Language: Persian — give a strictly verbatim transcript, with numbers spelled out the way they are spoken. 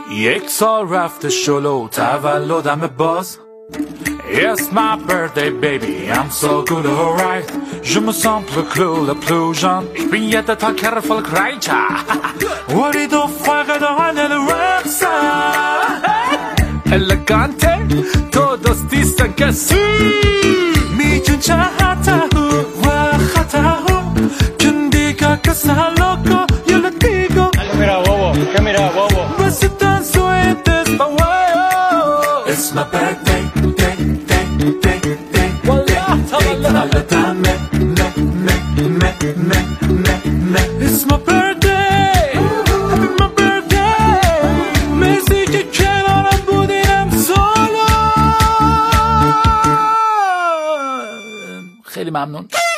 یک سال رفته شلو تولدم باز. It's my birthday baby, I'm so good alright. Je me sens plus cool, plus jeune. Ich bin jeden Tag erfolgreicher. أريد فقدان الرقصة. Elegante, todos dicen que sí. میجون چهته و خطه كن diga que está loco, yo le digo. Mira bobo, ¿qué mira bobo? Pues tan suerte es pa' huevo. It's my birthday, day, day, day, day. Wallah, tavallah. Me, me, me, me, me, me, me. It's my birthday, happy my birthday. مرسی که کنارم بودیم سالا. خیلی ممنون.